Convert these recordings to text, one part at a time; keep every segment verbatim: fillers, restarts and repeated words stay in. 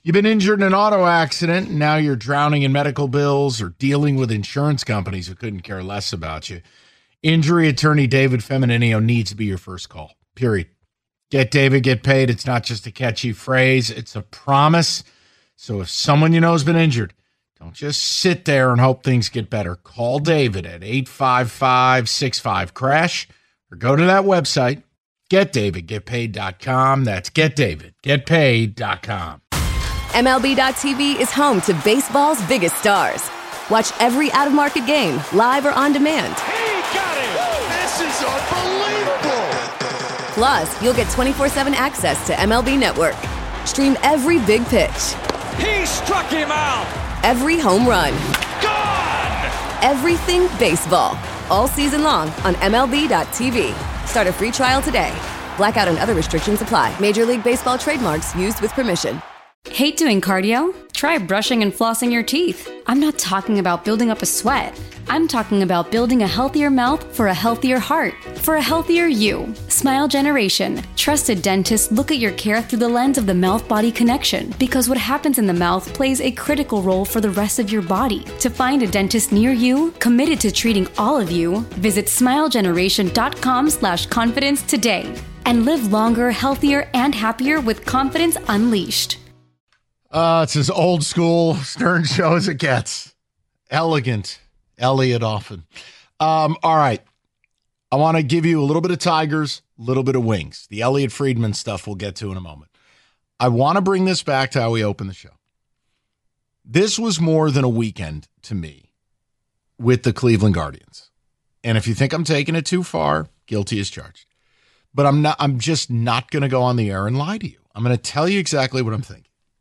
You've been injured in an auto accident, and now you're drowning in medical bills or dealing with insurance companies who couldn't care less about you. Injury attorney David Femininio needs to be your first call, period. Get David, get paid. It's not just a catchy phrase. It's a promise. So if someone you know has been injured, don't just sit there and hope things get better. Call David at eight five five, six five, crash or go to that website, get david get paid dot com. That's get david get paid dot com. M L B dot T V is home to baseball's biggest stars. Watch every out-of-market game, live or on demand. He got it! This is unbelievable! Plus, you'll get twenty-four seven access to M L B Network. Stream every big pitch. He struck him out! Every home run. Gone! Everything baseball. All season long on M L B dot T V. Start a free trial today. Blackout and other restrictions apply. Major League Baseball trademarks used with permission. Hate doing cardio? Try brushing and flossing your teeth. I'm not talking about building up a sweat. I'm talking about building a healthier mouth for a healthier heart, for a healthier you. Smile Generation. Trusted dentists look at your care through the lens of the mouth-body connection, because what happens in the mouth plays a critical role for the rest of your body. To find a dentist near you, committed to treating all of you, visit smilegeneration.com slash confidence today and live longer, healthier, and happier with confidence unleashed. Uh, it's as old school Stern show as it gets. Elegant. Elliot often. Um, all right. I want to give you a little bit of Tigers, a little bit of Wings. The Elliot Friedman stuff we'll get to in a moment. I want to bring this back to how we open the show. This was more than a weekend to me with the Cleveland Guardians. And if you think I'm taking it too far, guilty as charged. But I'm not. I'm just not going to go on the air and lie to you. I'm going to tell you exactly what I'm thinking.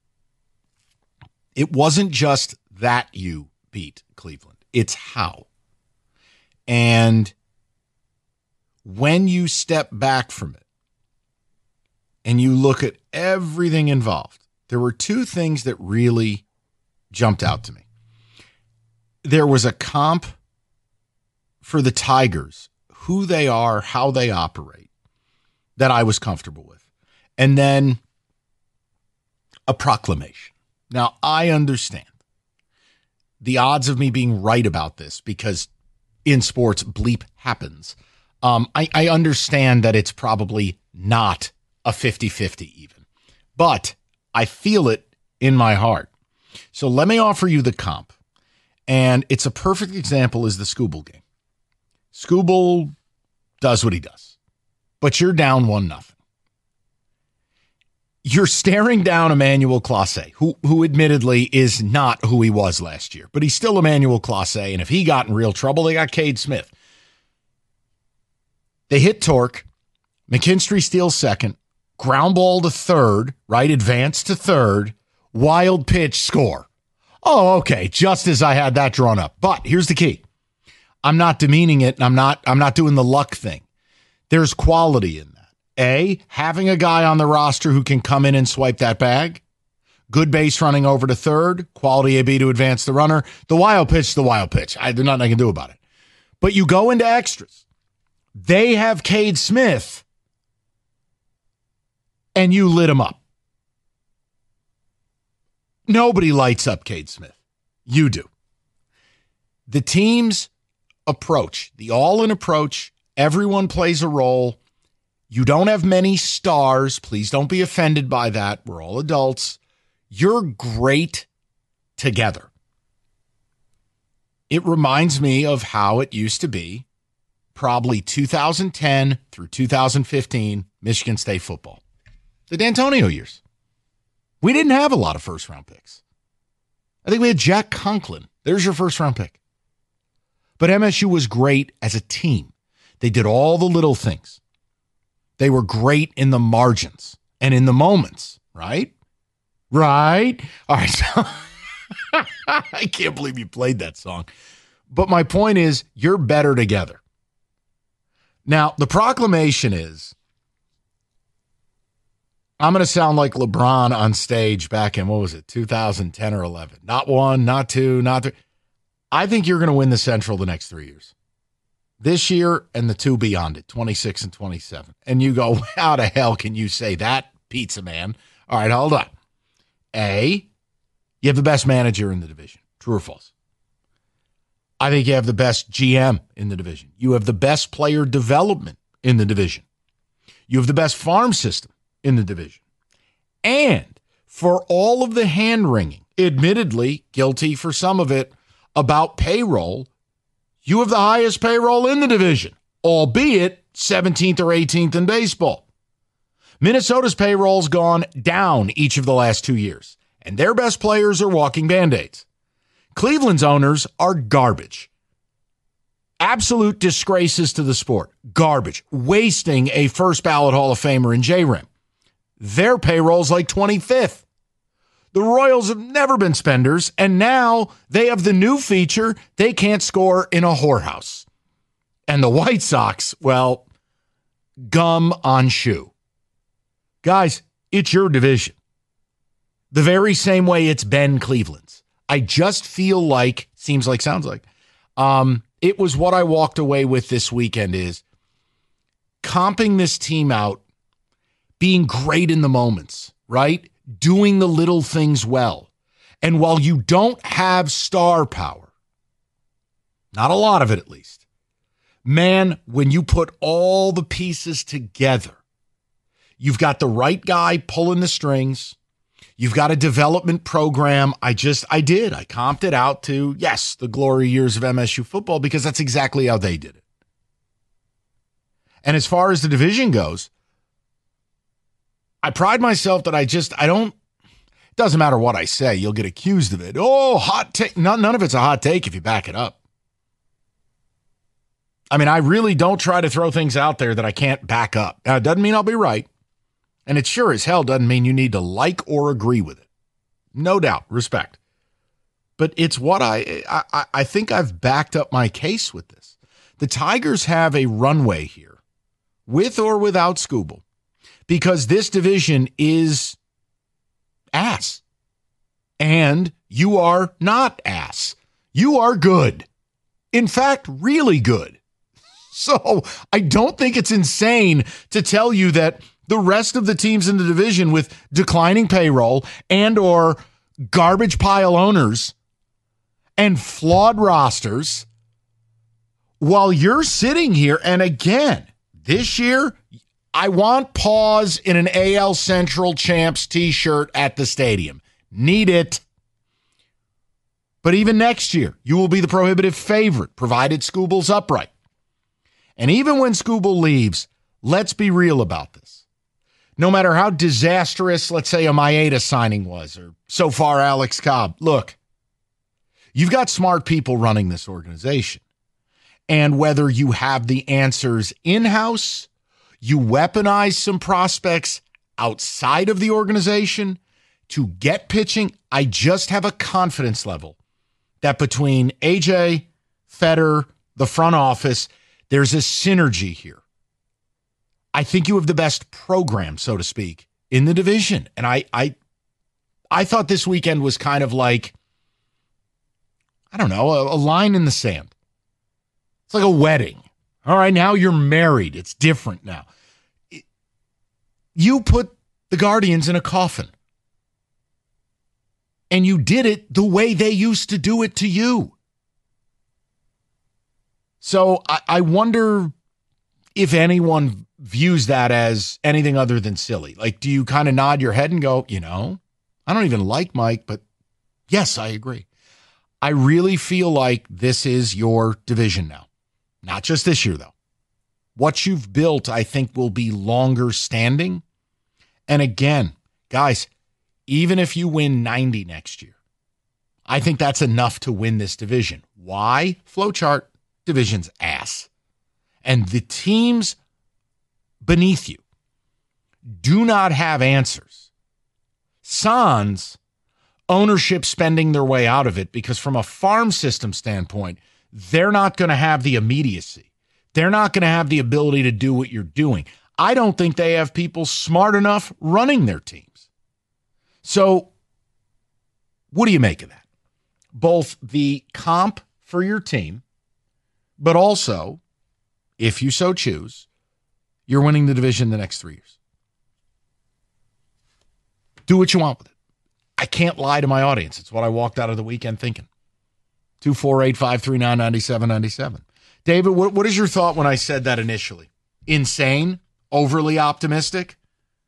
It wasn't just that you beat Cleveland. It's how. And when you step back from it and you look at everything involved, there were two things that really jumped out to me. There was a comp for the Tigers, who they are, how they operate, that I was comfortable with. And then a proclamation. Now, I understand the odds of me being right about this, because in sports, bleep happens. Um, I, I understand that it's probably not a fifty-fifty even, but I feel it in my heart. So let me offer you the comp. And it's a perfect example is the Skubal game. Skubal does what he does, but you're down one nothing. You're staring down Emmanuel Clase, who who admittedly is not who he was last year, but he's still Emmanuel Clase, and if he got in real trouble, they got Cade Smith. They hit Torque, McKinstry steals second, ground ball to third, right, advance to third, wild pitch, score. Oh, okay, just as I had that drawn up. But here's the key. I'm not demeaning it, and I'm not I'm not doing the luck thing. There's quality in that. A, having a guy on the roster who can come in and swipe that bag. Good base running over to third. Quality A B to advance the runner. The wild pitch, the wild pitch. I, there's nothing I can do about it. But you go into extras. They have Cade Smith, and you lit him up. Nobody lights up Cade Smith. You do. The team's approach, the all-in approach, everyone plays a role. You don't have many stars. Please don't be offended by that. We're all adults. You're great together. It reminds me of how it used to be, probably two thousand ten through two thousand fifteen, Michigan State football. The D'Antonio years. We didn't have a lot of first-round picks. I think we had Jack Conklin. There's your first-round pick. But M S U was great as a team. They did all the little things. They were great in the margins and in the moments, right? Right? All right. So I can't believe you played that song. But my point is, you're better together. Now, the proclamation is, I'm going to sound like LeBron on stage back in, what was it, two thousand ten or eleven. Not one, not two, not three. I think you're going to win the Central the next three years. This year and the two beyond it, twenty-six and twenty-seven. And you go, how the hell can you say that, pizza man? All right, hold on. A, you have the best manager in the division. True or false? I think you have the best G M in the division. You have the best player development in the division. You have the best farm system in the division. And for all of the hand-wringing, admittedly guilty for some of it, about payroll, you have the highest payroll in the division, albeit seventeenth or eighteenth in baseball. Minnesota's payroll's gone down each of the last two years, and their best players are walking Band-Aids. Cleveland's owners are garbage. Absolute disgraces to the sport. Garbage. Wasting a first ballot Hall of Famer in J-Rim. Their payroll's like twenty-fifth. The Royals have never been spenders, and now they have the new feature, they can't score in a whorehouse. And the White Sox, well, gum on shoe. Guys, it's your division. The very same way it's been Cleveland's. I just feel like, seems like, sounds like, um, it was what I walked away with this weekend is comping this team out, being great in the moments, right? Doing the little things well. And while you don't have star power, not a lot of it at least, man, when you put all the pieces together, you've got the right guy pulling the strings. You've got a development program. I just, I did. I comped it out to, yes, the glory years of M S U football because that's exactly how they did it. And as far as the division goes, I pride myself that I just, I don't, it doesn't matter what I say, you'll get accused of it. Oh, hot take. None, none of it's a hot take if you back it up. I mean, I really don't try to throw things out there that I can't back up. Now, it doesn't mean I'll be right. And it sure as hell doesn't mean you need to like or agree with it. No doubt, respect. But it's what I, I, I think I've backed up my case with this. The Tigers have a runway here, with or without Skubal, because this division is ass. And you are not ass. You are good. In fact, really good. So I don't think it's insane to tell you that the rest of the teams in the division with declining payroll and or garbage pile owners and flawed rosters, while you're sitting here, and again, this year, I want pause in an A L Central Champs t-shirt at the stadium. Need it. But even next year, you will be the prohibitive favorite, provided Skubal's upright. And even when Skubal leaves, let's be real about this. No matter how disastrous, let's say, a Maeda signing was, or so far Alex Cobb, look, you've got smart people running this organization. And whether you have the answers in-house, you weaponize some prospects outside of the organization to get pitching, I just have a confidence level that between A J, Fetter, the front office, there's a synergy here. I think you have the best program, so to speak, in the division. And I I I thought this weekend was kind of like, I don't know, a, a line in the sand. It's like a wedding. All right, now you're married. It's different now. It, you put the Guardians in a coffin. And you did it the way they used to do it to you. So I, I wonder if anyone views that as anything other than silly. Like, do you kind of nod your head and go, you know, I don't even like Mike, but yes, I agree. I really feel like this is your division now. Not just this year, though. What you've built, I think, will be longer standing. And again, guys, even if you win ninety next year, I think that's enough to win this division. Why? Flowchart, division's ass. And the teams beneath you do not have answers. Sans ownership spending their way out of it because from a farm system standpoint, they're not going to have the immediacy. They're not going to have the ability to do what you're doing. I don't think they have people smart enough running their teams. So what do you make of that? Both the comp for your team, but also, if you so choose, you're winning the division the next three years. Do what you want with it. I can't lie to my audience. It's what I walked out of the weekend thinking. two four eight, five three nine, nine seven nine seven. David, what, what is your thought when I said that initially? Insane? Overly optimistic?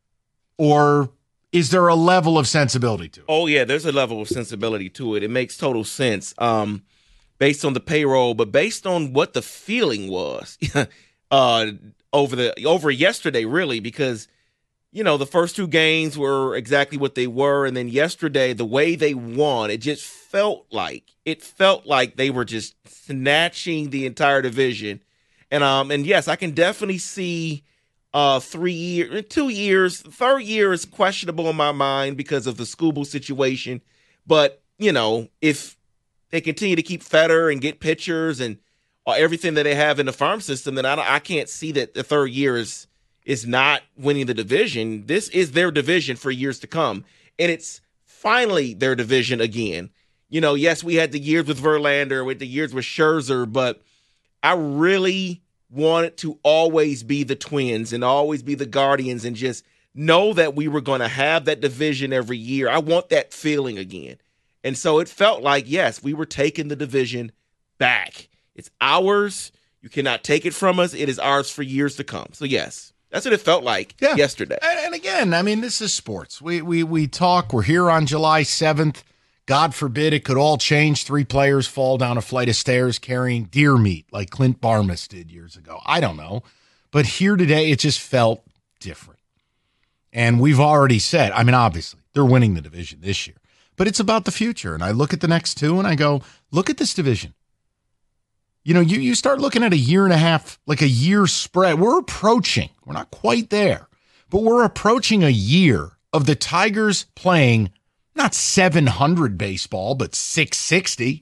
Or is there a level of sensibility to it? Oh, yeah, there's a level of sensibility to it. It makes total sense um, based on the payroll, but based on what the feeling was uh, over the over yesterday, really, because, you know, the first two games were exactly what they were, and then yesterday, the way they won, it just felt like, it felt like they were just snatching the entire division. And, um, and yes, I can definitely see Uh, three years, two years, third year is questionable in my mind because of the Scooble situation. But, you know, if they continue to keep Fetter and get pitchers and uh, everything that they have in the farm system, then I, I can't see that the third year is, is not winning the division. This is their division for years to come. And it's finally their division again. You know, yes, we had the years with Verlander, with the years with Scherzer, but I really want it to always be the Twins and always be the Guardians and just know that we were going to have that division every year. I want that feeling again. And so it felt like, yes, we were taking the division back. It's ours. You cannot take it from us. It is ours for years to come. So, yes, that's what it felt like yeah. yesterday. And, and again, I mean, this is sports. We, we, we talk. We're here on July seventh. God forbid it could all change. Three players fall down a flight of stairs carrying deer meat like Clint Barmas did years ago. I don't know. But here today, it just felt different. And we've already said, I mean, obviously, they're winning the division this year. But it's about the future. And I look at the next two and I go, look at this division. You know, you, you start looking at a year and a half, like a year spread. We're approaching. We're not quite there. But we're approaching a year of the Tigers playing not seven hundred baseball, but six sixty.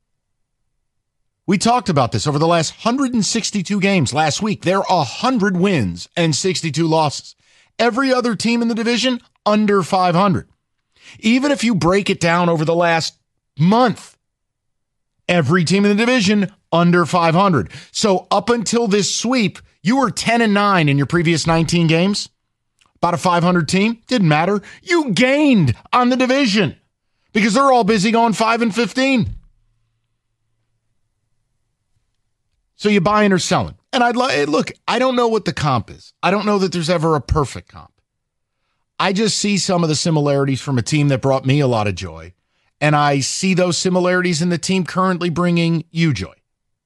We talked about this over the last one hundred sixty-two games last week. There are one hundred wins and sixty-two losses. Every other team in the division, under five hundred. Even if you break it down over the last month, every team in the division, under five hundred. So up until this sweep, you were ten and nine in your previous nineteen games. About a five hundred team, didn't matter. You gained on the division because they're all busy going five and fifteen. So you buying or selling. And I'd like, look, I don't know what the comp is. I don't know that there's ever a perfect comp. I just see some of the similarities from a team that brought me a lot of joy. And I see those similarities in the team currently bringing you joy.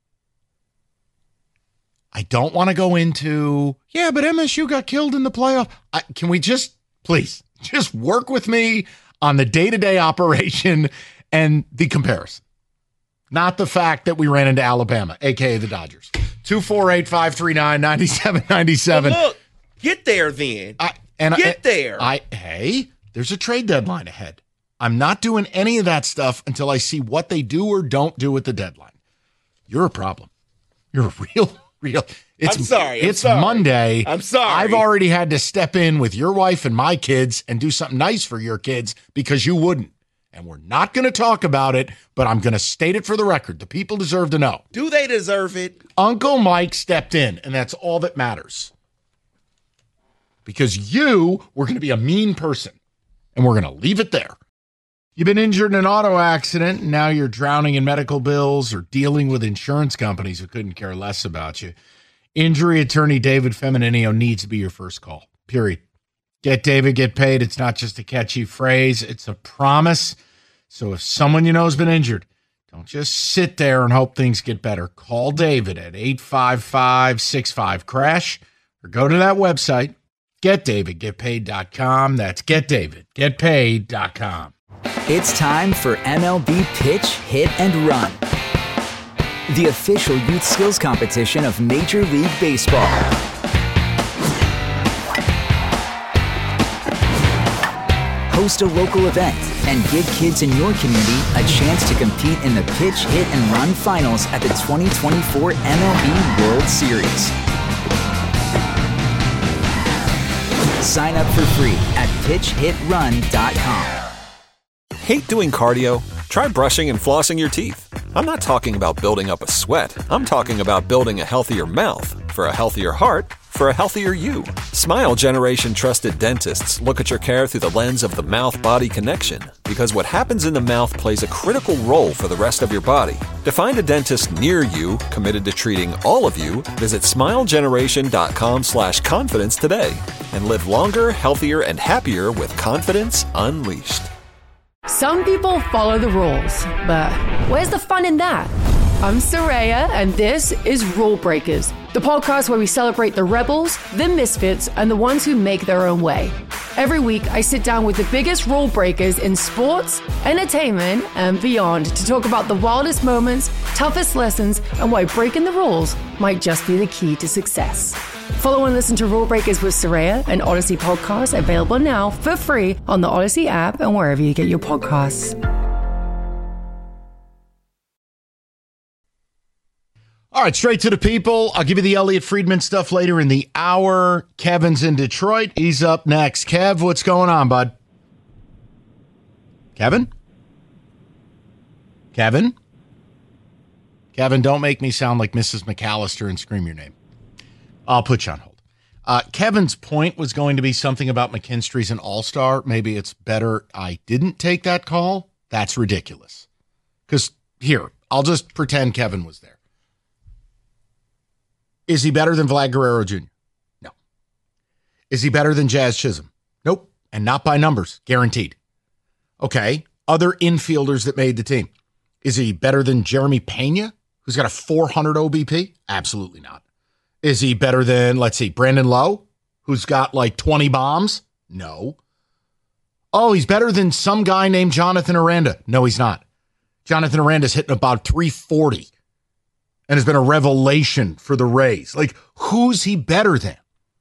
I don't want to go into, yeah, but M S U got killed in the playoff. I, can we just, please, just work with me on the day-to-day operation and the comparison? Not the fact that we ran into Alabama, a k a the Dodgers. two four eight, five three nine, nine seven nine seven. Well, look, get there then. I, and get I, there. I Hey, there's a trade deadline ahead. I'm not doing any of that stuff until I see what they do or don't do at the deadline. You're a problem. You're a real Real. It's, I'm sorry. I'm it's sorry. Monday. I'm sorry. I've already had to step in with your wife and my kids and do something nice for your kids because you wouldn't. And we're not going to talk about it, but I'm going to state it for the record. The people deserve to know. Do they deserve it? Uncle Mike stepped in, and that's all that matters. Because you were going to be a mean person, and we're going to leave it there. You've been injured in an auto accident, and now you're drowning in medical bills or dealing with insurance companies who couldn't care less about you. Injury attorney David Femininio needs to be your first call, period. Get David, get paid. It's not just a catchy phrase. It's a promise. So if someone you know has been injured, don't just sit there and hope things get better. Call David at eight five five, six five, crash or go to that website, get david get paid dot com. That's get david get paid dot com. It's time for M L B Pitch, Hit, and Run, the official youth skills competition of Major League Baseball. Host a local event and give kids in your community a chance to compete in the Pitch, Hit, and Run finals at the twenty twenty-four M L B World Series. Sign up for free at pitch hit run dot com. Hate doing cardio? Try brushing and flossing your teeth. I'm not talking about building up a sweat. I'm talking about building a healthier mouth. For a healthier heart, for a healthier you. Smile Generation trusted dentists look at your care through the lens of the mouth-body connection, because what happens in the mouth plays a critical role for the rest of your body. To find a dentist near you committed to treating all of you, visit smilegeneration.com slash confidence today and live longer, healthier, and happier with confidence unleashed. Some people follow the rules, but where's the fun in that? I'm Soraya, and this is Rule Breakers, the podcast where we celebrate the rebels, the misfits, and the ones who make their own way. Every week, I sit down with the biggest rule breakers in sports, entertainment, and beyond to talk about the wildest moments, toughest lessons, and why breaking the rules might just be the key to success. Follow and listen to Rule Breakers with Soraya, an Odyssey podcast available now for free on the Odyssey app and wherever you get your podcasts. All right, straight to the people. I'll give you the Elliot Friedman stuff later in the hour. Kevin's in Detroit. He's up next. Kev, what's going on, bud? Kevin? Kevin? Kevin, don't make me sound like Missus McAllister and scream your name. I'll put you on hold. Uh, Kevin's point was going to be something about McKinstry's an all-star. Maybe it's better I didn't take that call. That's ridiculous. Because here, I'll just pretend Kevin was there. Is he better than Vlad Guerrero Junior? No. Is he better than Jazz Chisholm? Nope. And not by numbers. Guaranteed. Okay. Other infielders that made the team. Is he better than Jeremy Pena, who's got a four hundred O B P? Absolutely not. Is he better than, let's see, Brandon Lowe, who's got like twenty bombs? No. Oh, he's better than some guy named Jonathan Aranda? No, he's not. Jonathan Aranda's hitting about three forty. And has been a revelation for the Rays. Like, who's he better than?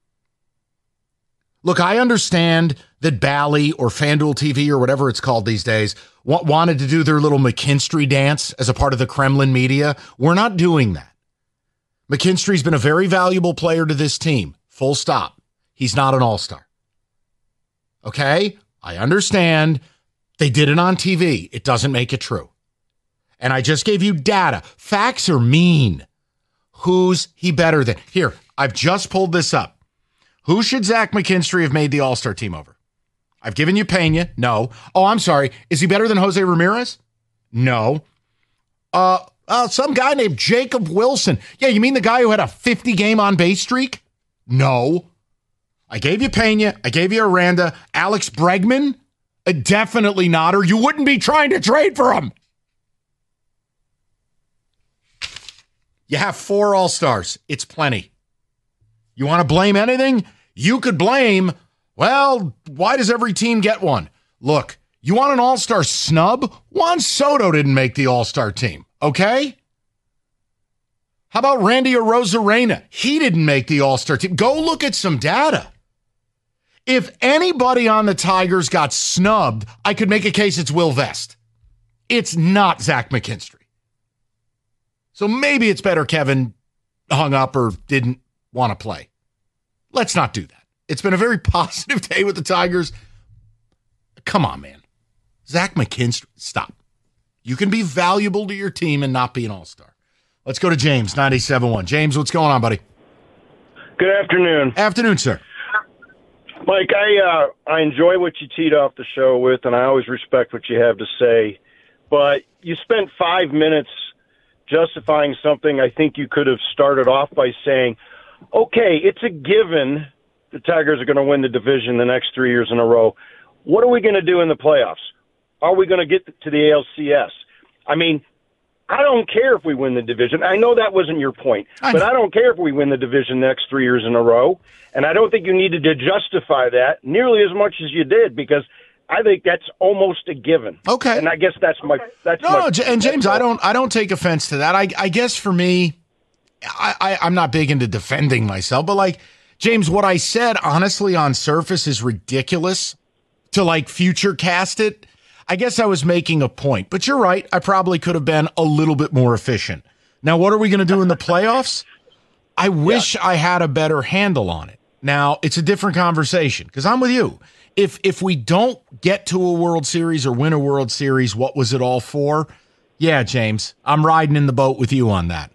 Look, I understand that Bally or FanDuel T V or whatever it's called these days w- wanted to do their little McKinstry dance as a part of the Kremlin media. We're not doing that. McKinstry's been a very valuable player to this team. Full stop. He's not an all-star. Okay? I understand. They did it on T V. It doesn't make it true. And I just gave you data. Facts are mean. Who's he better than? Here, I've just pulled this up. Who should Zach McKinstry have made the All-Star team over? I've given you Pena. No. Oh, I'm sorry. Is he better than Jose Ramirez? No. Uh, uh, some guy named Jacob Wilson. Yeah, you mean the guy who had a fifty-game on-base streak? No. I gave you Pena. I gave you Aranda. Alex Bregman? Uh, definitely not, or you wouldn't be trying to trade for him. You have four All-Stars. It's plenty. You want to blame anything? You could blame, well, why does every team get one? Look, you want an All-Star snub? Juan Soto didn't make the All-Star team, okay? How about Randy Arozarena? He didn't make the All-Star team. Go look at some data. If anybody on the Tigers got snubbed, I could make a case it's Will Vest. It's not Zach McKinstry. So maybe it's better Kevin hung up or didn't want to play. Let's not do that. It's been a very positive day with the Tigers. Come on, man. Zach McKinstry, stop. You can be valuable to your team and not be an all-star. Let's go to James, ninety-seven point one. James, what's going on, buddy? Good afternoon. Afternoon, sir. Mike, I uh, I enjoy what you teed off the show with, and I always respect what you have to say. But you spent five minutes justifying something I think you could have started off by saying, okay, it's a given the Tigers are going to win the division the next three years in a row. What are we going to do in the playoffs? Are we going to get to the A L C S? I mean, I don't care if we win the division. I know that wasn't your point, I but I don't care if we win the division the next three years in a row. And I don't think you needed to justify that nearly as much as you did, because I think that's almost a given. Okay. And I guess that's my that's no, my, no, and James, I don't I don't take offense to that. I I guess for me, I, I I'm not big into defending myself, but like James, what I said honestly on surface is ridiculous to like future cast it. I guess I was making a point, but you're right. I probably could have been a little bit more efficient. Now, what are we going to do in the playoffs? I wish yeah. I had a better handle on it. Now, it's a different conversation because I'm with you. If if we don't get to a World Series or win a World Series, what was it all for? Yeah, James, I'm riding in the boat with you on that.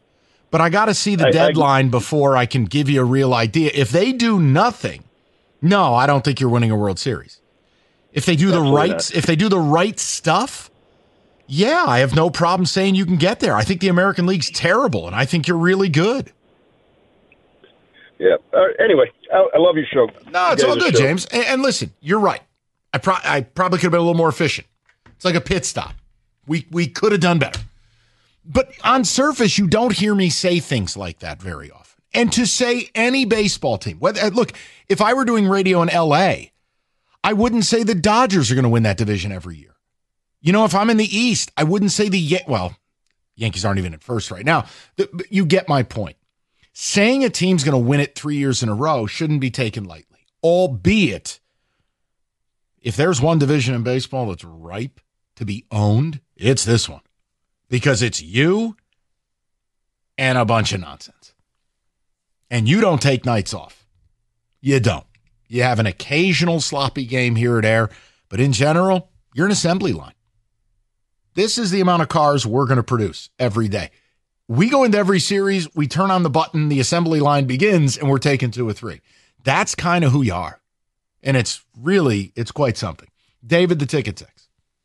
But I got to see the I, deadline I, before I can give you a real idea. If they do nothing, no, I don't think you're winning a World Series. If they do the right, not. if they do the right stuff, yeah, I have no problem saying you can get there. I think the American League's terrible, and I think you're really good. Yeah. Uh, anyway, I, I love your show. No, it's all good, show. James. And, and listen, you're right. I, pro- I probably could have been a little more efficient. It's like a pit stop. We we could have done better. But on surface, you don't hear me say things like that very often. And to say any baseball team, whether, look, if I were doing radio in L A, I wouldn't say the Dodgers are going to win that division every year. You know, if I'm in the East, I wouldn't say the, Yan- well, Yankees aren't even at first right now. The, you get my point. Saying a team's going to win it three years in a row shouldn't be taken lightly, albeit if there's one division in baseball that's ripe to be owned, it's this one, because it's you and a bunch of nonsense. And you don't take nights off. You don't. You have an occasional sloppy game here or there, but in general, you're an assembly line. This is the amount of cars we're going to produce every day. We go into every series, we turn on the button, the assembly line begins, and we're taking two or three. That's kind of who you are. And it's really, it's quite something. David, the ticket text.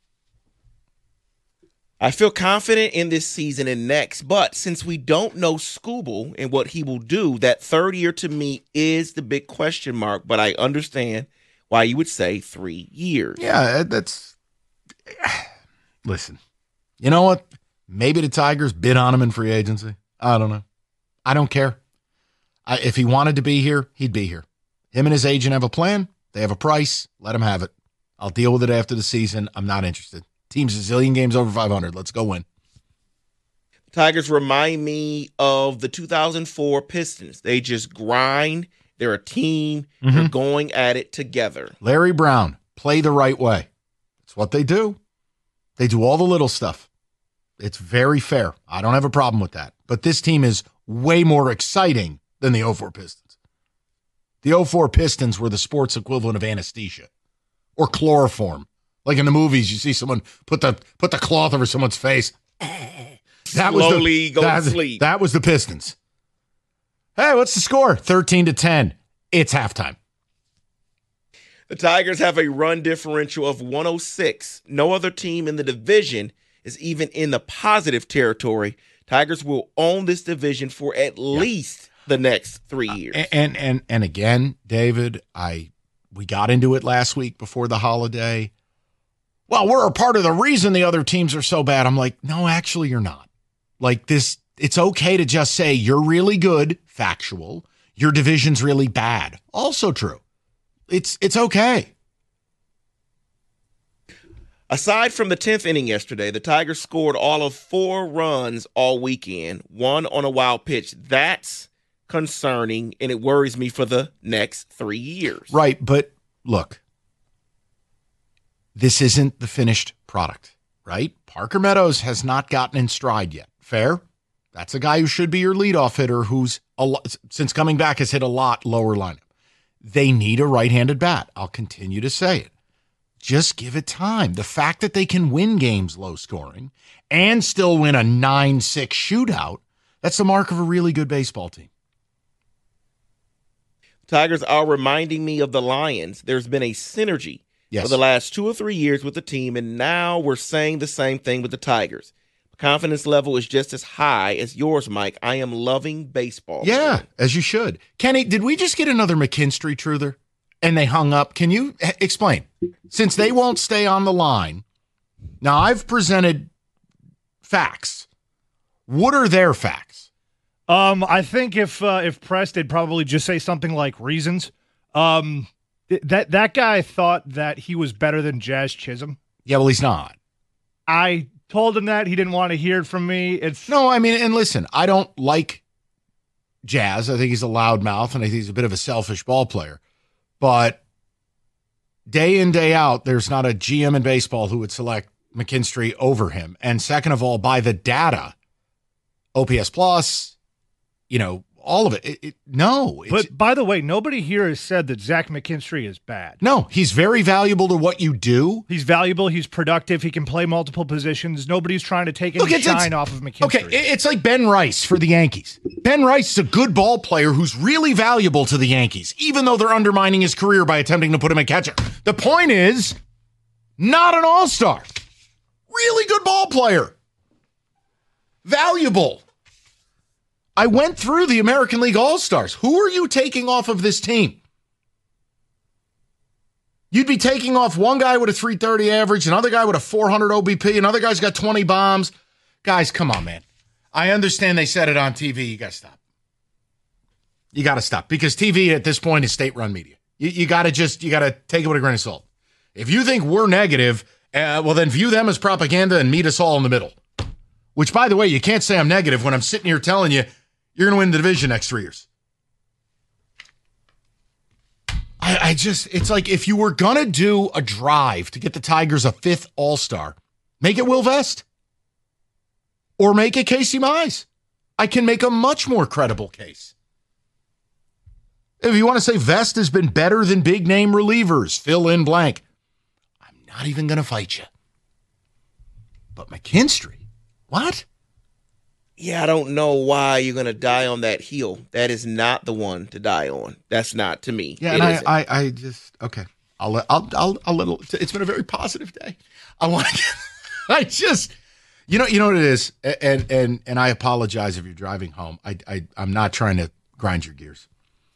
I feel confident in this season and next, but since we don't know Skubal and what he will do, that third year to me is the big question mark, but I understand why you would say three years. Yeah, that's, listen, you know what? Maybe the Tigers bid on him in free agency. I don't know. I don't care. I, if he wanted to be here, he'd be here. Him and his agent have a plan. They have a price. Let him have it. I'll deal with it after the season. I'm not interested. Team's a zillion games over five hundred. Let's go win. The Tigers remind me of the two thousand four Pistons. They just grind. They're a team. Mm-hmm. They're going at it together. Larry Brown, play the right way. That's what they do. They do all the little stuff. It's very fair. I don't have a problem with that. But this team is way more exciting than the oh four Pistons. The oh four Pistons were the sports equivalent of anesthesia or chloroform. Like in the movies, you see someone put the put the cloth over someone's face. That was Slowly the, go that, to sleep. That was the Pistons. Hey, what's the score? thirteen to ten. It's halftime. The Tigers have a run differential of one oh six. No other team in the division is even in the positive territory. Tigers will own this division for at yeah. least the next three years. Uh, and and and again, David, I we got into it last week before the holiday. Well, we're a part of the reason the other teams are so bad. I'm like, no, actually, you're not. Like this, it's okay to just say you're really good, factual. Your division's really bad, also true. It's it's okay. Aside from the tenth inning yesterday, the Tigers scored all of four runs all weekend, one on a wild pitch. That's concerning, and it worries me for the next three years. Right, but look, this isn't the finished product, right? Parker Meadows has not gotten in stride yet. Fair? That's a guy who should be your leadoff hitter who's, a lot, since coming back, has hit a lot lower lineup. They need a right-handed bat. I'll continue to say it. Just give it time. The fact that they can win games low scoring and still win a nine six shootout, that's the mark of a really good baseball team. Tigers are reminding me of the Lions. There's been a synergy yes. for the last two or three years with the team, and now we're saying the same thing with the Tigers. Confidence level is just as high as yours, Mike. I am loving baseball. Yeah, today. As you should. Kenny, did we just get another McKinstry truther? And they hung up. Can you h- explain? Since they won't stay on the line, now I've presented facts. What are their facts? Um, I think if uh, if pressed, they'd probably just say something like reasons. Um, th- that that guy thought that he was better than Jazz Chisholm. Yeah, well, he's not. I told him that. He didn't want to hear it from me. It's no, I mean, and listen, I don't like Jazz. I think he's a loudmouth, and I think he's a bit of a selfish ball player. But day in, day out, there's not a G M in baseball who would select McKinstry over him. And second of all, by the data, O P S plus, you know, all of it. it, it no. It's, but by the way, nobody here has said that Zach McKinstry is bad. No, he's very valuable to what you do. He's valuable. He's productive. He can play multiple positions. Nobody's trying to take any Look, it's, shine it's, off of McKinstry. Okay, it's like Ben Rice for the Yankees. Ben Rice is a good ball player who's really valuable to the Yankees, even though they're undermining his career by attempting to put him at catcher. The point is, not an all-star. Really good ball player. Valuable. I went through the American League All-Stars. Who are you taking off of this team? You'd be taking off one guy with a three thirty average, another guy with a four hundred O B P, another guy's got twenty bombs. Guys, come on, man. I understand they said it on T V. You got to stop. You got to stop because T V at this point is state-run media. You, you got to just, you got to take it with a grain of salt. If you think we're negative, uh, well, then view them as propaganda and meet us all in the middle. Which, by the way, you can't say I'm negative when I'm sitting here telling you you're going to win the division next three years. I, I just, it's like if you were going to do a drive to get the Tigers a fifth all-star, make it Will Vest. Or make it Casey Mize. I can make a much more credible case. If you want to say Vest has been better than big-name relievers, fill in blank. I'm not even going to fight you. But McKinstry, what? Yeah, I don't know why you're going to die on that hill. That is not the one to die on. That's not to me. Yeah, and I, I, I just, okay. I'll let, I'll, I'll, I'll little, it's been a very positive day. I want to, I just, you know, you know what it is? And, and, and I apologize if you're driving home. I, I, I'm not trying to grind your gears.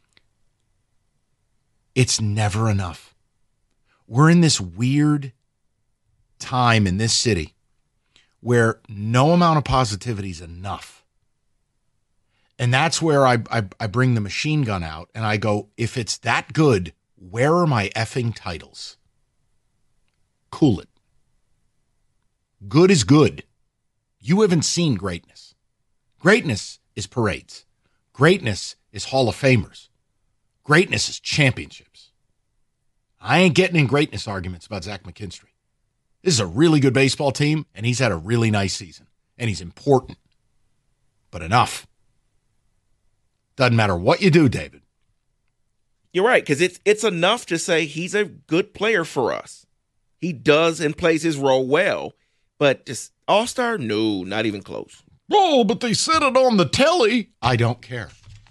It's never enough. We're in this weird time in this city where no amount of positivity is enough. And that's where I, I I bring the machine gun out and I go, if it's that good, where are my effing titles? Cool it. Good is good. You haven't seen greatness. Greatness is parades. Greatness is Hall of Famers. Greatness is championships. I ain't getting in greatness arguments about Zach McKinstry. This is a really good baseball team, and he's had a really nice season, and he's important. But enough. Doesn't matter what you do, David. You're right, because it's it's enough to say he's a good player for us. He does and plays his role well, but just all-star? No, not even close. Oh, but they said it on the telly. I don't care.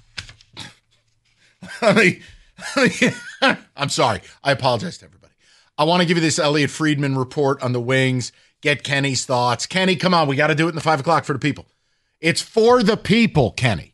I mean, I mean I'm sorry. I apologize to everybody. I want to give you this Elliot Friedman report on the Wings. Get Kenny's thoughts. Kenny, come on. We got to do it in the five o'clock for the people. It's for the people, Kenny.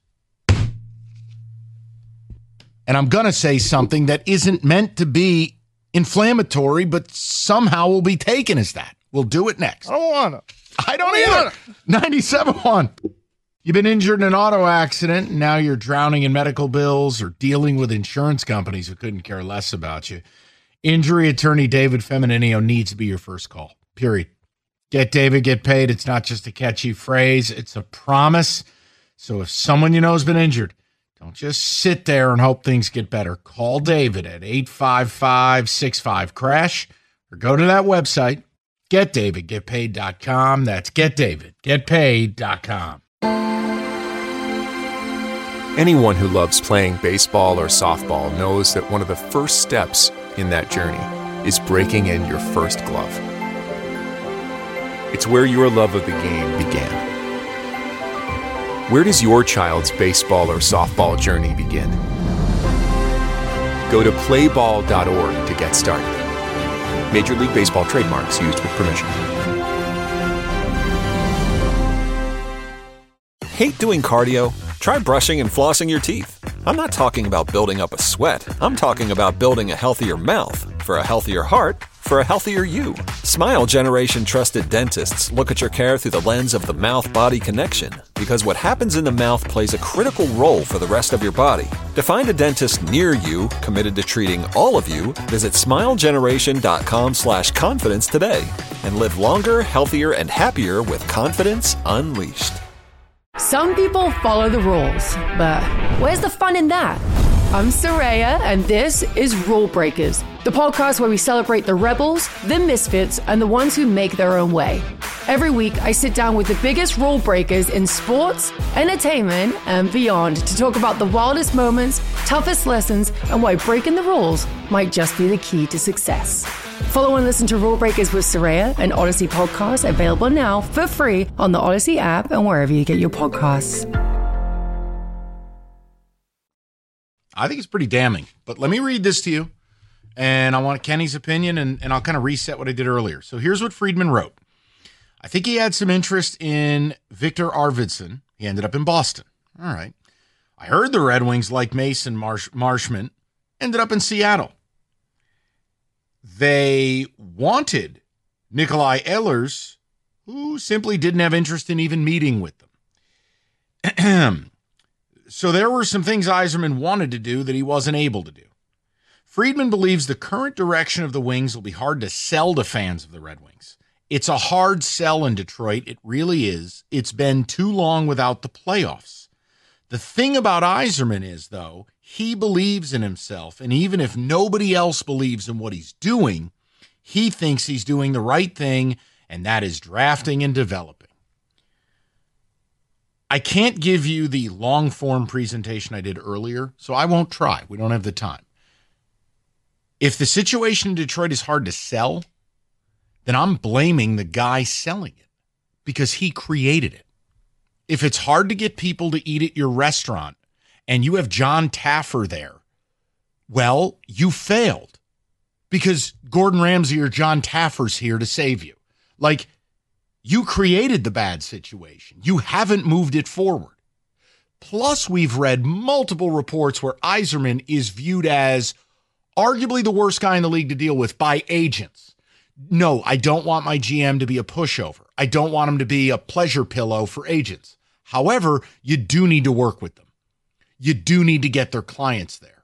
And I'm going to say something that isn't meant to be inflammatory, but somehow will be taken as that. We'll do it next. I don't want to. I don't either. ninety-seven point one. You've been injured in an auto accident, and now you're drowning in medical bills or dealing with insurance companies who couldn't care less about you. Injury attorney David Femininio needs to be your first call, period. Get David, get paid. It's not just a catchy phrase. It's a promise. So if someone you know has been injured, don't just sit there and hope things get better. Call David at eight five five, six five, crash or go to that website, get david get paid dot com. That's get david get paid dot com. Anyone who loves playing baseball or softball knows that one of the first steps in that journey is breaking in your first glove. It's where your love of the game began. Where does your child's baseball or softball journey begin? Go to play ball dot org to get started. Major League Baseball trademarks used with permission. Hate doing cardio? Try brushing and flossing your teeth. I'm not talking about building up a sweat. I'm talking about building a healthier mouth. For a healthier heart, for a healthier you. Smile Generation trusted dentists look at your care through the lens of the mouth-body connection, because what happens in the mouth plays a critical role for the rest of your body. To find a dentist near you committed to treating all of you, visit smile generation dot com slash confidence today and live longer, healthier, and happier with confidence unleashed. Some people follow the rules, but where's the fun in that? I'm Saraya, and this is Rule Breakers, the podcast where we celebrate the rebels, the misfits, and the ones who make their own way. Every week, I sit down with the biggest rule breakers in sports, entertainment, and beyond to talk about the wildest moments, toughest lessons, and why breaking the rules might just be the key to success. Follow and listen to Rule Breakers with Soraya, an Odyssey podcast available now for free on the Odyssey app and wherever you get your podcasts. I think it's pretty damning, but let me read this to you, and I want Kenny's opinion, and, and I'll kind of reset what I did earlier. So here's what Friedman wrote. I think he had some interest in Victor Arvidsson. He ended up in Boston. All right. I heard the Red Wings like Mason Marsh- Marshman, ended up in Seattle. They wanted Nikolai Ehlers, who simply didn't have interest in even meeting with them. So there were some things Yzerman wanted to do that he wasn't able to do. Friedman believes the current direction of the Wings will be hard to sell to fans of the Red Wings. It's a hard sell in Detroit. It really is. It's been too long without the playoffs. The thing about Yzerman is, though, he believes in himself, and even if nobody else believes in what he's doing, he thinks he's doing the right thing, and that is drafting and developing. I can't give you the long-form presentation I did earlier, so I won't try. We don't have the time. If the situation in Detroit is hard to sell, then I'm blaming the guy selling it because he created it. If it's hard to get people to eat at your restaurant and you have John Taffer there, well, you failed because Gordon Ramsay or John Taffer's here to save you. Like, you created the bad situation. You haven't moved it forward. Plus, we've read multiple reports where Yzerman is viewed as arguably the worst guy in the league to deal with by agents. No, I don't want my G M to be a pushover. I don't want him to be a pleasure pillow for agents. However, you do need to work with them. You do need to get their clients there.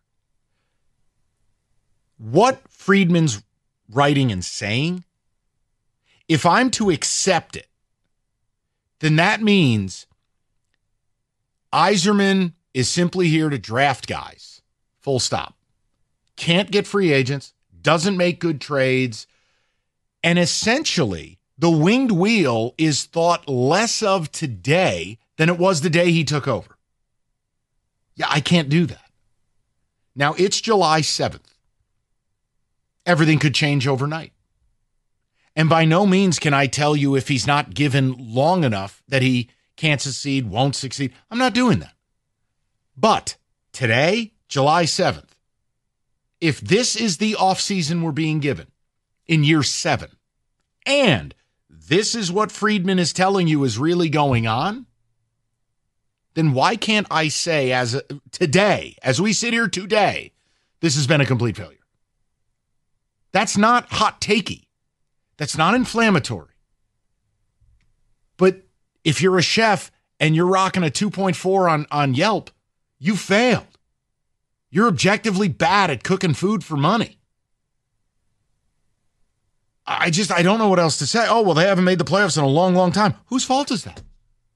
What Friedman's writing and saying, if I'm to accept it, then that means Yzerman is simply here to draft guys. Full stop. Can't get free agents, doesn't make good trades, and essentially the winged wheel is thought less of today than it was the day he took over. Yeah, I can't do that. Now, it's July seventh. Everything could change overnight. And by no means can I tell you if he's not given long enough that he can't succeed, won't succeed. I'm not doing that. But today, July seventh, if this is the offseason we're being given in year seven, and this is what Friedman is telling you is really going on, then why can't I say as a, today, as we sit here today, this has been a complete failure? That's not hot takey. That's not inflammatory. But if you're a chef and you're rocking a two point four on, on Yelp, you failed. You're objectively bad at cooking food for money. I just, I don't know what else to say. Oh, well, they haven't made the playoffs in a long, long time. Whose fault is that?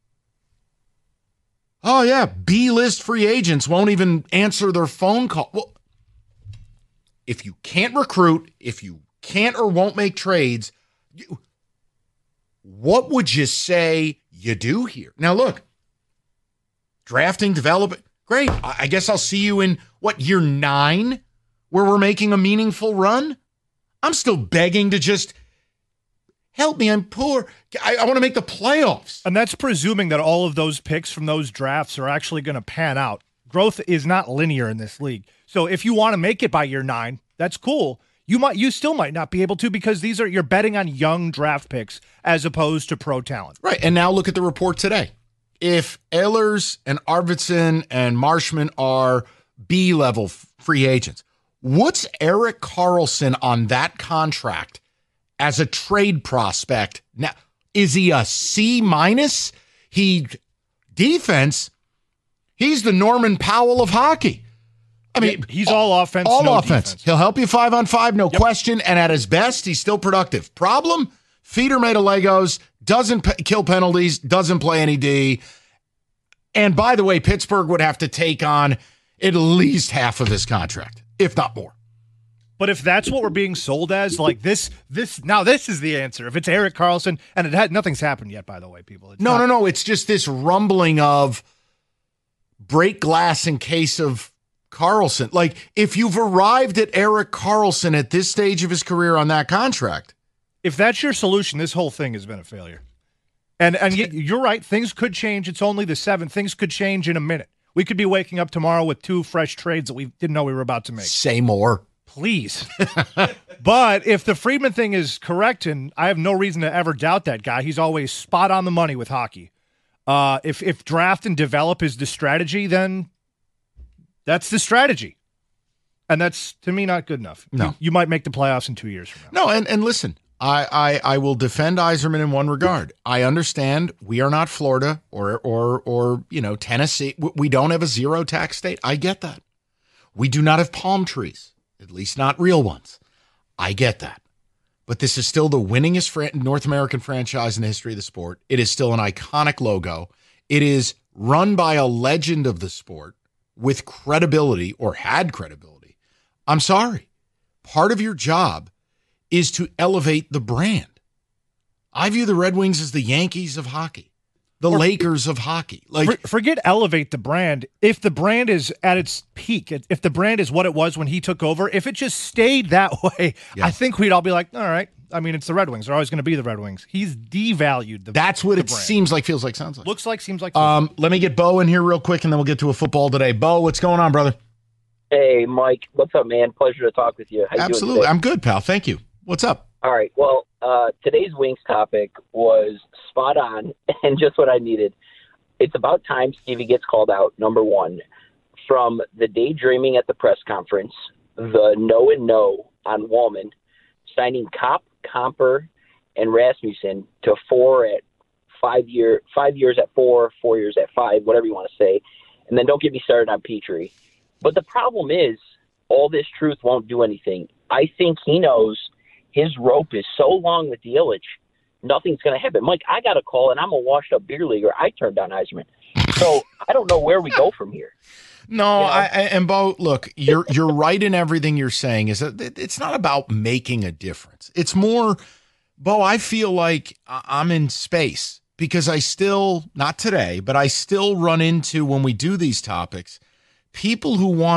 Oh, yeah, B-list free agents won't even answer their phone call. Well, if you can't recruit, if you can't or won't make trades, you, what would you say you do here? Now, look, drafting, developing, great. I guess I'll see you in, what, year nine, where we're making a meaningful run? I'm still begging to just help me. I'm poor. I, I want to make the playoffs. And that's presuming that all of those picks from those drafts are actually going to pan out. Growth is not linear in this league. So if you want to make it by year nine, that's cool. You might, you still might not be able to because these are, you're betting on young draft picks as opposed to pro talent. Right. And now look at the report today. If Ehlers and Arvidsson and Marshman are B-level free agents, what's Erik Karlsson on that contract as a trade prospect? Now, is he a C minus? He defense, he's the Norman Powell of hockey. I mean, yeah, he's all offense, all no offense. Defense. He'll help you five on five, no yep. question. And at his best, he's still productive. Problem? Feeder made of Legos, doesn't p- kill penalties, doesn't play any D. And by the way, Pittsburgh would have to take on at least half of his contract, if not more. But if that's what we're being sold as, like this, this now this is the answer. If it's Erik Karlsson, and it had nothing's happened yet, by the way, people. It's no, not, no, no. It's just this rumbling of break glass in case of Karlsson. Like, if you've arrived at Erik Karlsson at this stage of his career on that contract, if that's your solution, this whole thing has been a failure. And and you're right. Things could change. It's only the seventh. Things could change in a minute. We could be waking up tomorrow with two fresh trades that we didn't know we were about to make. Say more. Please. But if the Friedman thing is correct, and I have no reason to ever doubt that guy, he's always spot on the money with hockey. Uh, if, if draft and develop is the strategy, then that's the strategy. And that's, to me, not good enough. No. You, you might make the playoffs in two years from now. No, and, and listen, I, I, I will defend Yzerman in one regard. I understand we are not Florida or, or, or you know, Tennessee. We don't have a zero tax state. I get that. We do not have palm trees. At least not real ones. I get that. But this is still the winningest fran- North American franchise in the history of the sport. It is still an iconic logo. It is run by a legend of the sport with credibility, or had credibility. I'm sorry. Part of your job is to elevate the brand. I view the Red Wings as the Yankees of hockey. The or, Lakers of hockey. Like, for, forget elevate the brand. If the brand is at its peak, if the brand is what it was when he took over, if it just stayed that way, yeah. I think we'd all be like, all right. I mean, it's the Red Wings. They're always going to be the Red Wings. He's devalued the That's what the it brand. seems like, feels like, sounds like. Looks like, seems like. Um, let me get Bo in here real quick, and then we'll get to a football today. Bo, what's going on, brother? Hey, Mike. What's up, man? Pleasure to talk with you. How Absolutely. You doing I'm good, pal. Thank you. What's up? All right. Well, uh, today's Wings topic was spot on and just what I needed. It's about time Stevie gets called out, number one. From the daydreaming at the press conference, the no and no on Wallman, signing Kopp, Comper, and Rasmussen to four at five year, five years at four, four years at five, whatever you want to say. And then don't get me started on Petrie. But the problem is, all this truth won't do anything. I think he knows his rope is so long with the Illich, nothing's going to happen. Mike, I got a call, and I'm a washed-up beer leaguer. I turned down Yzerman. So I don't know where we go from here. No, you know? I, and Bo, look, you're you're right in everything you're saying. Is that it's not about making a difference. It's more, Bo, I feel like I'm in space because I still, not today, but I still run into, when we do these topics, people who want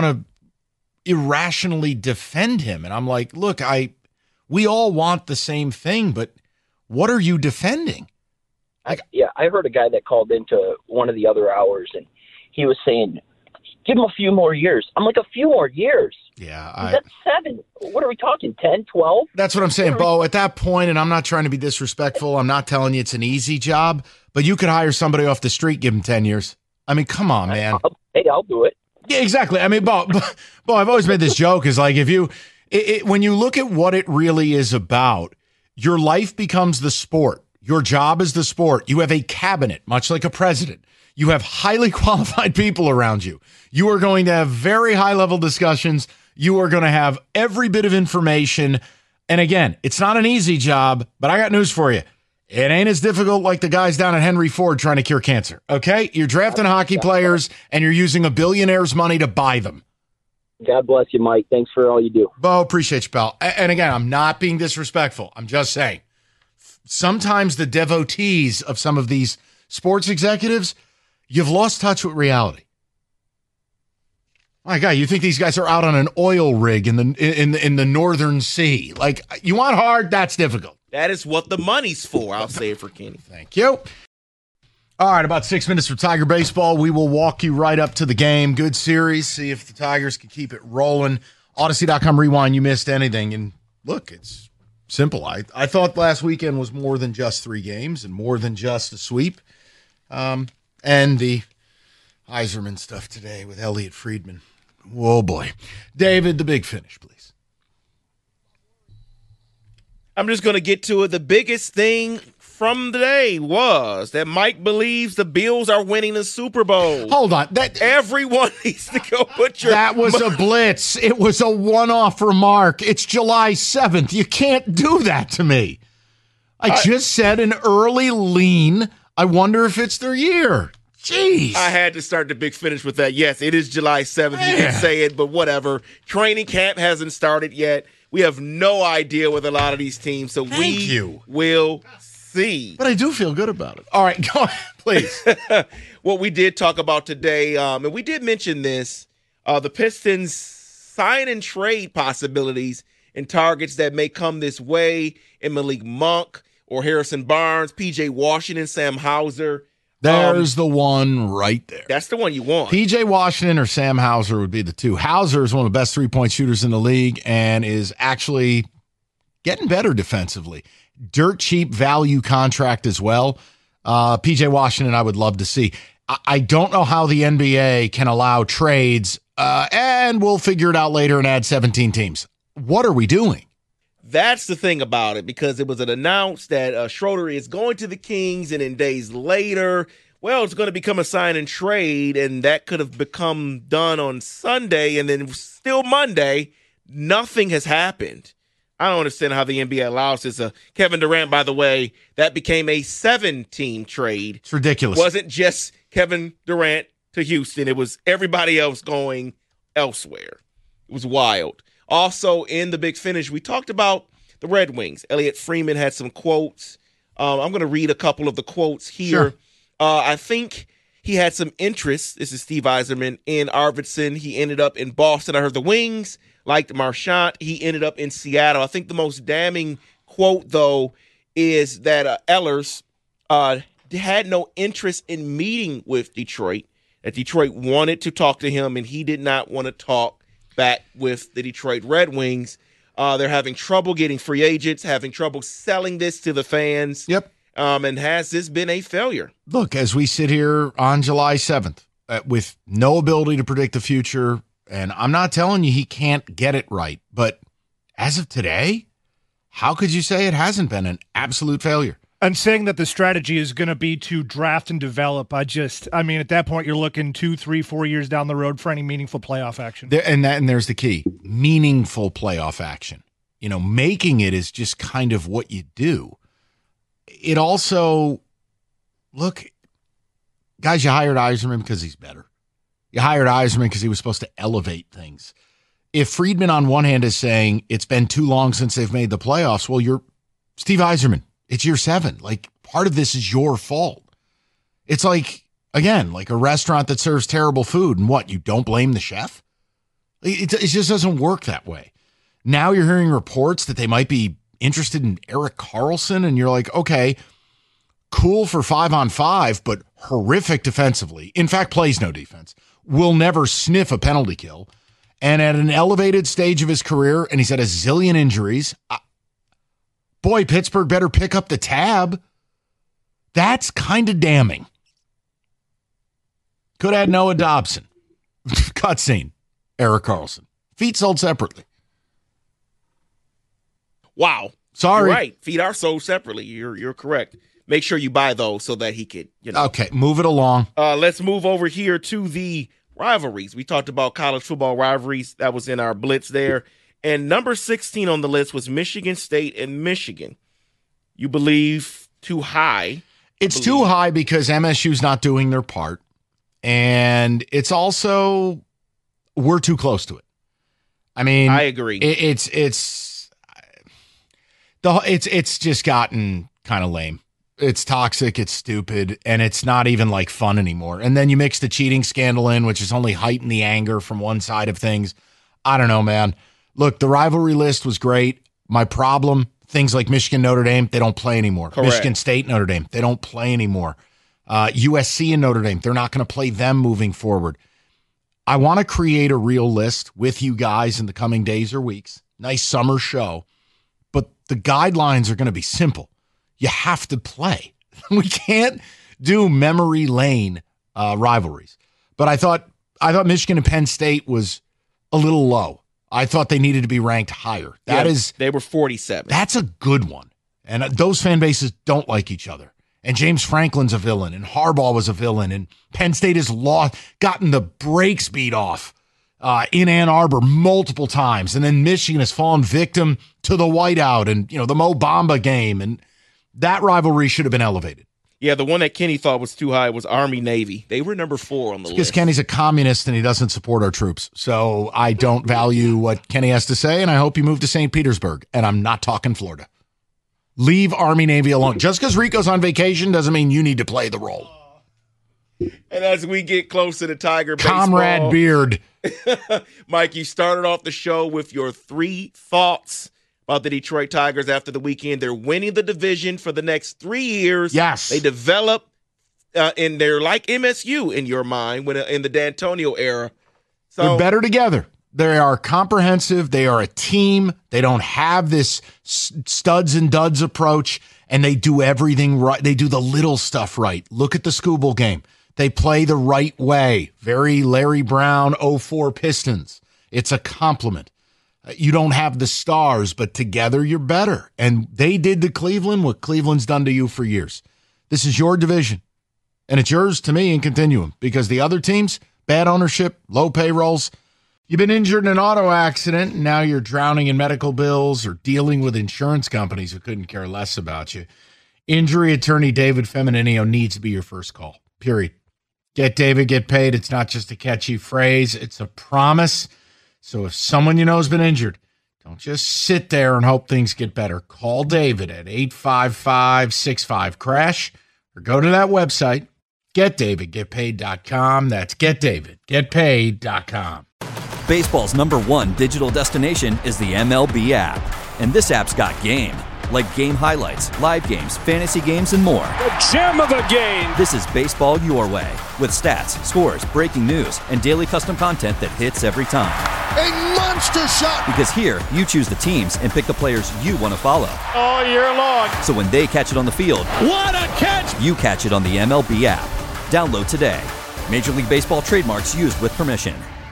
to irrationally defend him. And I'm like, look, I we all want the same thing, but what are you defending? I, yeah, I heard a guy that called into one of the other hours, and he was saying, give him a few more years. I'm like, a few more years? Yeah. I, That's seven. What are we talking, ten, twelve? That's what I'm saying, what Bo. We- At that point, and I'm not trying to be disrespectful, I'm not telling you it's an easy job, but you could hire somebody off the street, give him ten years. I mean, come on, man. I'll, hey, I'll do it. Yeah, exactly. I mean, Bo, Bo, Bo I've always made this joke is like, if you, it, it, when you look at what it really is about, your life becomes the sport. Your job is the sport. You have a cabinet, much like a president. You have highly qualified people around you. You are going to have very high-level discussions. You are going to have every bit of information. And again, it's not an easy job, but I got news for you. It ain't as difficult like the guys down at Henry Ford trying to cure cancer, okay? You're drafting hockey players, and you're using a billionaire's money to buy them. God bless you, Mike. Thanks for all you do. Bo, appreciate you, pal. And again, I'm not being disrespectful. I'm just saying, sometimes the devotees of some of these sports executives, you've lost touch with reality. My God, you think these guys are out on an oil rig in the in the, in the Northern Sea? Like, you want hard, that's difficult. That is what the money's for. I'll say it for Kenny. Thank you. All right, about six minutes for Tiger baseball. We will walk you right up to the game. Good series. See if the Tigers can keep it rolling. Odyssey dot com rewind. You missed anything. And look, it's simple. I, I thought last weekend was more than just three games and more than just a sweep. Um, and the Yzerman stuff today with Elliot Friedman. Whoa, boy. David, the big finish, please. I'm just going to get to it. The biggest thing from the day was that Mike believes the Bills are winning the Super Bowl. Hold on. That Everyone needs to go put your... That was a blitz. It was a one-off remark. It's July seventh. You can't do that to me. I, I just said an early lean. I wonder if it's their year. Jeez. I had to start the big finish with that. Yes, it is July seventh. Man. You can say it, but whatever. Training camp hasn't started yet. We have no idea with a lot of these teams, so Thank we you. will see. But I do feel good about it. All right, go ahead, please. What we did talk about today, um, and we did mention this, uh, the Pistons sign and trade possibilities and targets that may come this way in Malik Monk or Harrison Barnes, P J Washington, Sam Hauser. There's um, the one right there. That's the one you want. P J Washington or Sam Hauser would be the two. Hauser is one of the best three-point shooters in the league and is actually getting better defensively. Dirt cheap value contract as well. Uh, P J Washington I would love to see. I, I don't know how the N B A can allow trades, uh, and we'll figure it out later and add seventeen teams. What are we doing? That's the thing about it, because it was an announced that uh, Schroeder is going to the Kings, and then days later, well, it's going to become a sign and trade, and that could have become done on Sunday, and then still Monday, nothing has happened. I don't understand how the N B A allows this. Uh, Kevin Durant, by the way, that became a seven-team trade. It's ridiculous. It wasn't just Kevin Durant to Houston. It was everybody else going elsewhere. It was wild. Also, in the big finish, we talked about the Red Wings. Elliot Freeman had some quotes. Um, I'm going to read a couple of the quotes here. Sure. Uh, I think he had some interest. This is Steve Yzerman in Arvidsson. He ended up in Boston. I heard the Wings liked Marchand. He ended up in Seattle. I think the most damning quote, though, is that uh, Ehlers uh, had no interest in meeting with Detroit, that Detroit wanted to talk to him, and he did not want to talk back with the Detroit Red Wings. Uh, they're having trouble getting free agents, having trouble selling this to the fans. Yep. Um, and has this been a failure? Look, as we sit here on July seventh uh, with no ability to predict the future, and I'm not telling you he can't get it right, but as of today, how could you say it hasn't been an absolute failure? And saying that the strategy is going to be to draft and develop, I just, I mean, at that point, you're looking two, three, four years down the road for any meaningful playoff action. There, and that, and there's the key: meaningful playoff action. You know, making it is just kind of what you do. It also, look, guys, you hired Yzerman because he's better. You hired Yzerman because he was supposed to elevate things. If Friedman, on one hand, is saying it's been too long since they've made the playoffs, well, you're Steve Yzerman. It's year seven. Like, part of this is your fault. It's like, again, like a restaurant that serves terrible food, and what, you don't blame the chef? It, it just doesn't work that way. Now you're hearing reports that they might be interested in Erik Karlsson, and you're like, okay, cool for five on five, but horrific defensively. In fact, plays no defense. Will never sniff a penalty kill. And at an elevated stage of his career, and he's had a zillion injuries, I, boy, Pittsburgh better pick up the tab. That's kind of damning. Could add Noah Dobson. Cutscene. Erik Karlsson. Feet sold separately. Wow. Sorry. You're right. Feet are sold separately. You're you're correct. Make sure you buy those so that he could, you know. Okay, move it along. Uh, let's move over here to the rivalries. We talked about college football rivalries. That was in our blitz there. And number sixteen on the list was Michigan State and Michigan. You believe too high. It's too high because M S U's not doing their part. And it's also, we're too close to it. I mean, I agree. It, it's, it's, the it's, it's just gotten kind of lame. It's toxic, it's stupid, and it's not even like fun anymore. And then you mix the cheating scandal in, which has only heightened the anger from one side of things. I don't know, man. Look, the rivalry list was great. My problem, things like Michigan, Notre Dame, they don't play anymore. Correct. Michigan State, Notre Dame, they don't play anymore. Uh, U S C and Notre Dame, they're not going to play them moving forward. I want to create a real list with you guys in the coming days or weeks. Nice summer show. But the guidelines are going to be simple. You have to play. We can't do memory lane uh, rivalries. But I thought I thought Michigan and Penn State was a little low. I thought they needed to be ranked higher. That yeah, is, they were forty-seven. That's a good one. And uh, those fan bases don't like each other. And James Franklin's a villain, and Harbaugh was a villain, and Penn State has lost, gotten the brakes beat off uh, in Ann Arbor multiple times. And then Michigan has fallen victim to the whiteout and, you know, the Mo Bamba game. And that rivalry should have been elevated. Yeah, the one that Kenny thought was too high was Army Navy. They were number four on the Because list. Kenny's a communist and he doesn't support our troops. So I don't value what Kenny has to say, and I hope you move to Saint Petersburg. And I'm not talking Florida. Leave Army Navy alone. Just because Rico's on vacation doesn't mean you need to play the role. And as we get closer to Tiger baseball, Comrade Beard. Mike, you started off the show with your three thoughts about the Detroit Tigers after the weekend. They're winning the division for the next three years. Yes. They develop, uh, and they're like M S U in your mind when uh, in the D'Antonio era. So, They're better together. They are comprehensive. They are a team. They don't have this studs and duds approach, and they do everything right. They do the little stuff right. Look at the Scooble game. They play the right way. Very Larry Brown oh four Pistons. It's a compliment. You don't have the stars, but together you're better. And they did to Cleveland what Cleveland's done to you for years. This is your division, and it's yours to me in continuum because the other teams, bad ownership, low payrolls. You've been injured in an auto accident, and now you're drowning in medical bills or dealing with insurance companies who couldn't care less about you. Injury attorney David Femininio needs to be your first call, period. Get David, get paid. It's not just a catchy phrase. It's a promise. So if someone you know has been injured, don't just sit there and hope things get better. Call David at eight five five, six five, crash or go to that website, get david get paid dot com. That's get david get paid dot com. Baseball's number one digital destination is the M L B app. And this app's got game. Like game highlights, live games, fantasy games, and more. The gem of a game. This is baseball your way. With stats, scores, breaking news, and daily custom content that hits every time. A monster shot. Because here, you choose the teams and pick the players you want to follow. All year long. So when they catch it on the field, what a catch! You catch it on the M L B app. Download today. Major League Baseball trademarks used with permission.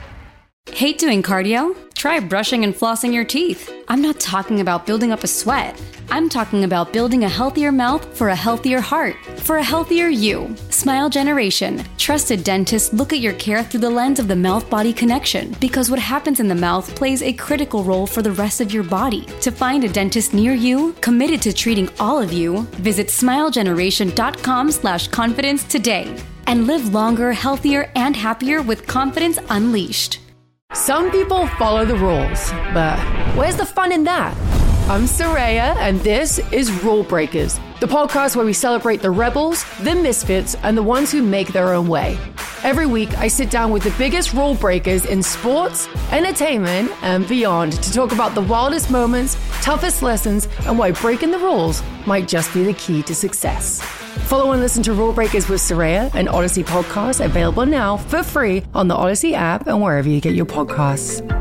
Hate doing cardio? Try brushing and flossing your teeth. I'm not talking about building up a sweat. I'm talking about building a healthier mouth for a healthier heart, for a healthier you. Smile Generation. Trusted dentists look at your care through the lens of the mouth-body connection because what happens in the mouth plays a critical role for the rest of your body. To find a dentist near you, committed to treating all of you, visit smilegeneration.com slash confidence today and live longer, healthier, and happier with confidence unleashed. Some people follow the rules, but where's the fun in that? I'm Soraya, and this is Rule Breakers, the podcast where we celebrate the rebels, the misfits, and the ones who make their own way. Every week, I sit down with the biggest rule breakers in sports, entertainment, and beyond to talk about the wildest moments, toughest lessons, and why breaking the rules might just be the key to success. Follow and listen to Rule Breakers with Soraya, an Odyssey podcast available now for free on the Odyssey app and wherever you get your podcasts.